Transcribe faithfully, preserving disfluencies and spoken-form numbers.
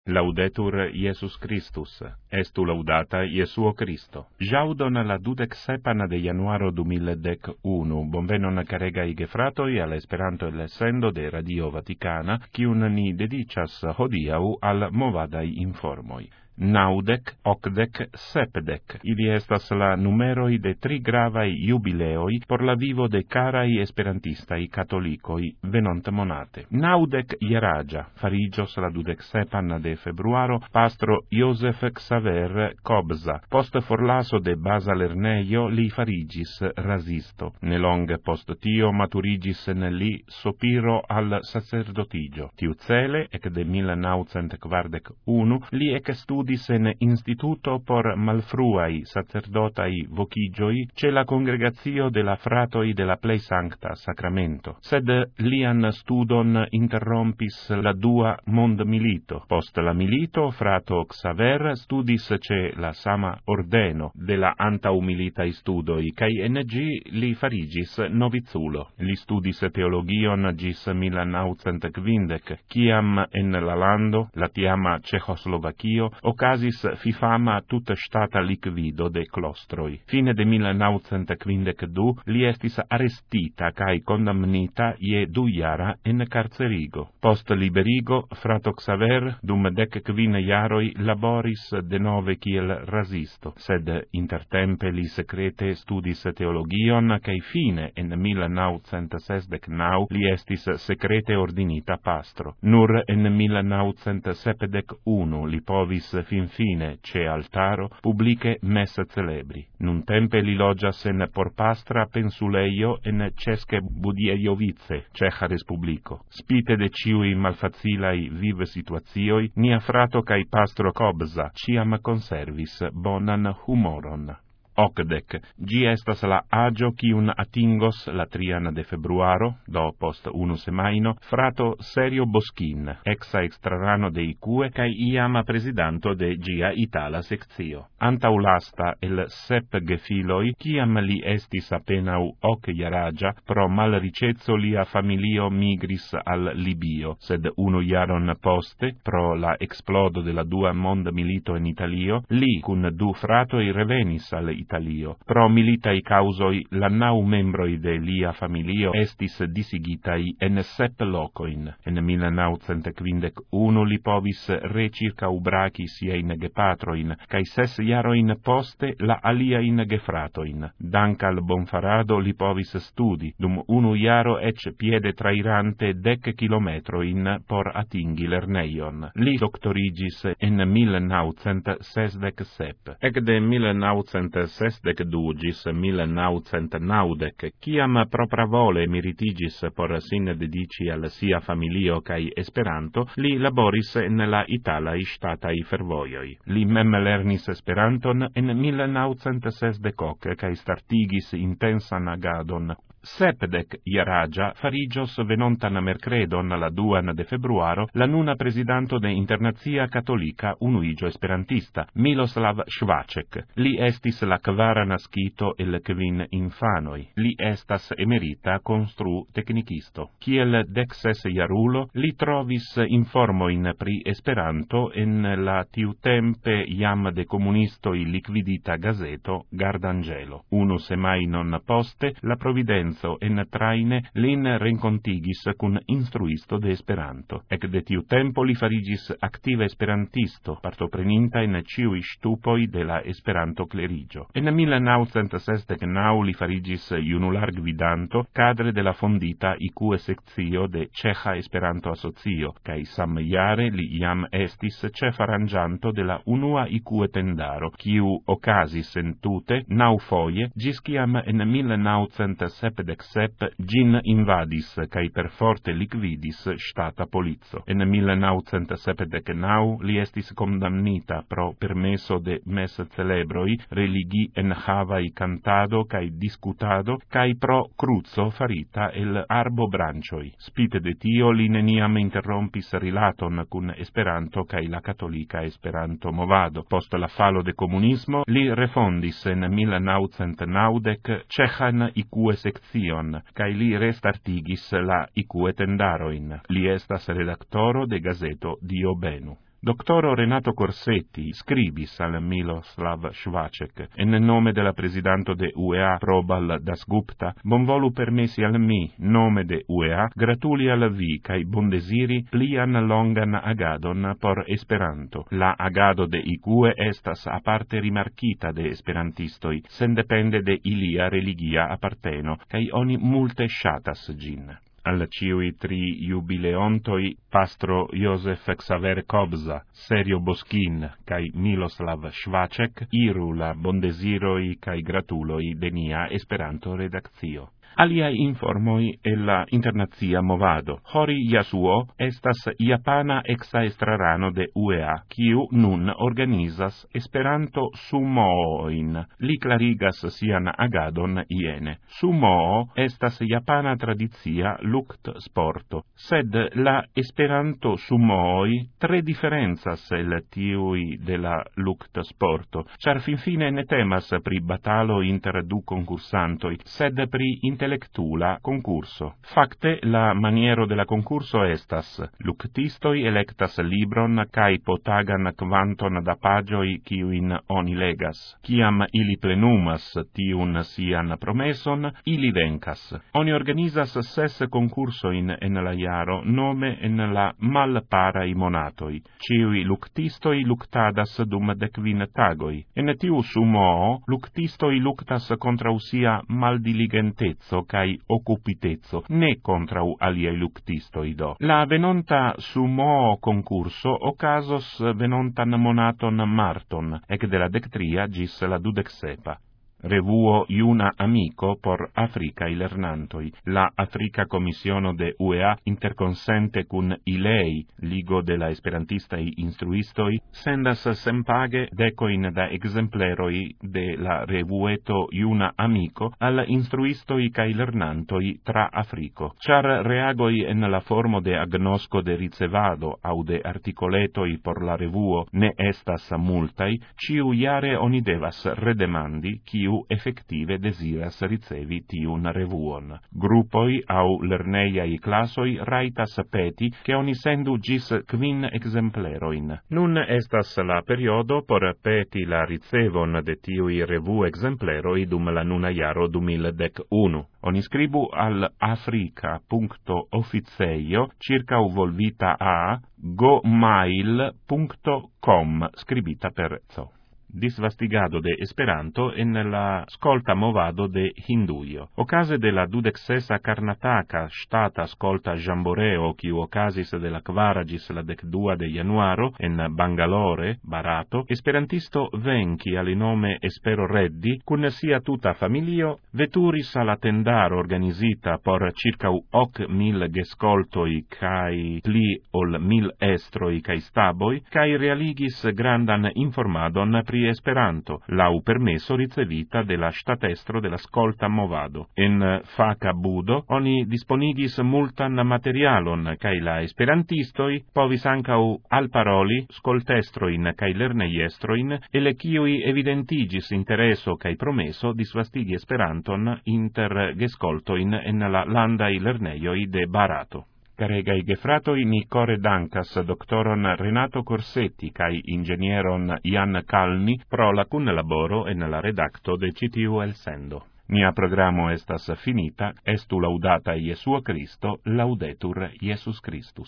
Laudetur Iesus Christus, estu laudata Iesuo Christo. Jaudon la dudec sepan de januaro du mil dec unu, bonvenon caregai gefratoi al Esperanto el sendo de Radio Vaticana, quiun ni dedicas hodiau al movadai informoi. Naudec, ocdec, sepdec. Ili estas la numeroi de tri gravai jubileoi por la vivo de carai esperantistai catolicoi venont monate. Naudec ieragia, farigios la dudec sepan de februaro, pastro Joseph Xaver Kobza. Post forlaso de basa lerneio li farigis rasisto. Nelonge post tio maturigis en li sopiro al sacerdotigio. Tiu cele, ec de mil naucent quardec unu, li ec studi en instituto por malfruai sacerdotai vocigioi ce la congregatio de la fratoi de la plei sancta sacramento. Sed lian studon interrompis la dua mond milito. Post la milito, frato Xaver studis ce la sama ordeno de la antau militai studoi, cae en gi li farigis novizulo. Li studis teologion gis mil naucent quindec, ciam en la lando, la tiama Cehoslovakio, ocasis fifama tutta stata liquido de clostroi. Fine de mil naucent quindec du, li estis arrestita cae condamnita ie du iara en carcerigo. Post liberigo, frato Xaver, dum dec quin iaroi laboris de nove kiel rasisto, sed intertempe li secrete studis teologion, cae fine en mil naucent sesdec nau li estis secrete ordinita pastro. Nur en mil naucent sepdec unu li povis fin fine ce altaro publice messe celebri. Nun tempe li logias en porpastra pensuleio en Cesche Budiejovice, Cecha Respublico. Spite de ciui malfacilai vive situatioi, nia frato cae pastro Kobza ciam conservis bonan humoron. Ocdec, gi estas la agio cium atingos la trian de februaro, do post unu semaino, frato Serio Boschin, exa extrarano de Icue, cae iama presidanto de gia Itala sectio. Antau lasta el sep gefiloi, ciam li estis apenau hoc iaragia, pro malricezzo lia familio migris al Libio, sed unu iaron poste, pro la explodo de la dua mond milito in Italio, li cun du fratoi revenis al Italio. Pro militai causoi la nau membroi de lia familio estis disigitai en sep locoin. En mil naucent quindec unu li povis recirca ubraci siein gepatroin, cae ses iaroin poste la aliain gefratoin. Dank al bonfarado li povis studi, dum unu iaro ec piede trairante dec kilometroin por atingi lerneion. Li doctorigis en mil naucent sesdec sep. Ec de mil naucent sesdec du gis mil naucent naudec, ciam propravole miritigis por sin dedici al sia familio cae Esperanto, li laboris en la Italai statai fervoioi. Li mem lernis Esperanton en mil naucent sesdec hoc, cae startigis intensan agadon. Sepdec iaragia farigios venontan mercredon la duan de februaro la nuna presidanto de Internazia Catolica Unuigio Esperantista, Miloslav Švaček. Li estis la kvara nascito el kvin infanoi. Li estas emerita constru technicisto. Kiel dexes iarulo, li trovis informoin pri Esperanto en la tiutempe iam de comunistoi liquidita gazeto Gardangelo. Unu semainon poste, la Providenzo en traine lin rencontigis cun instruisto de Esperanto. Ec de tiu tempo li farigis active esperantisto, partopreninta in ciui stupoi de la Esperanto clerigio. En mil naucent sesdec nau li farigis junular gvidanto, cadre de la fondita Icue sectio de Cecha Esperanto Asocio, cae sam iare li iam estis cef arangianto de la unua Icue tendaro, ciu ocasis entute nau foie, gis ciam en mil naucent sepdec sep gin invadis cae per forte liquidis stata polizzo. En mil naucent sepdec nau li estis condamnita pro permesso de messe celebroi religi en havai cantado cae discutado cae pro cruzo farita el arbo brancioi. Spite de tio li neniam interrompis rilaton cun Esperanto cae la catolica Esperanto movado. Post la falo de comunismo li refondis en mil naucent naudec Cehan Icue section, cae li restartigis la Icue tendaroin. Li estas redaktoro de gazeto Dio Benu. Doctoro Renato Corsetti scribis al Miloslav Švaček, en nome de la presidanto de U E A Probal Dasgupta, bonvolu permessi al mi, nome de U E A, gratuli al vi kaj bondesiri plian longan agadon por Esperanto. La agado de I Q E estas aparte rimarkita de esperantistoj, sendepende de ilia religia aparteno, kaj oni multe ŝatas ĝin. Al ciui tri jubileontoi pastro Josef Xaver Kobza, Serio Boskin, kai Miloslav Švaček, iru la bondesiroi kai gratuloi de nia Esperanto redakcio. Aliai informoi e la internazia movado. Hori Yasuo estas japana exaestrarano de U E A, kiu nun organizas Esperanto Sumooin. Li clarigas sian agadon iene. Sumoo estas japana tradizia lukt sporto, sed la Esperanto Sumooi tre differenzas el tiui de la lukt sporto, char finfine ne temas pri batalo inter du concursantoi, sed pri intellectula concurso. Fakte, la maniero de la concurso estas: luktistoi electas libron kai potagan kvanton da pagioi kiuin oni legas. Kiam ili plenumas tiun sian promeson, ili vencas. Oni organizas ses concursoin en la jaro, nome en la malparai monatoi. Ciui luktistoi luktadas dum dekvin tagoi. En tiu sumoo, luktistoi luktas kontraŭ sia maldiligenteco kai occupitezo, ne contrau aliei luktistoi do. La venonta sumoo concurso ocasos venontan monaton marton, ec de la dectria gis la dudecsepa. Revuo Iuna Amico por Africa lernantoi. La Africa Commissiono de U E A interconsente cun I L E I, Ligo de la Esperantistai Instruistoi, sendas senpage decoin da exempleroi de la revueto Iuna Amico al instruistoi cae lernantoi tra Africo. Char reagoi en la formo de agnosco de ricevado au de articoletoi por la revuo ne estas multai, ciu iare oni devas redemandi qui effective desiras ricevi tiun revuon. Gruppoi au lerneiai classoi raitas peti che oni sendu gis quin exempleroin. Nun estas la periodo por peti la ricevon de tiui revu exempleroi dum la nuna jaro du mil dec unu. Oni scribu al africa punto officeio circa volvita a gomail punto com scribita per zo. Disvastigado de Esperanto en la scolta movado de Hinduio. Ocase de la dudexesa Karnataka stata scolta jamboreo kiu ocasis de la kvara gis la decdua de januaro en Bangalore, Barato, esperantisto venki al nome Espero Reddy, cun sia tuta familio, veturis alla tendaro organizita por circa hoc mil gescoltoi kai pli ol mil estroi kai staboi, kai realigis grandan informadon pri Esperanto, lau permesso ricevita de la statestro de la scolta movado. En faca budo, oni disponigis multan materialon, cae la esperantistoi povis ancau alparoli scoltestroin cae lerneiestroin, ele ciui evidentigis intereso cae promesso disvastigi Esperanton inter gescoltoin en la landai lerneioi de Barato. Caregai gefratoi, ni core dankas doctoron Renato Corsetti cae ingenieron Ian Calmi pro la cunlaboro en la redacto de citiu elsendo. Nia programo estas finita, estu laudata Iesuo Cristo, laudetur Iesus Christus.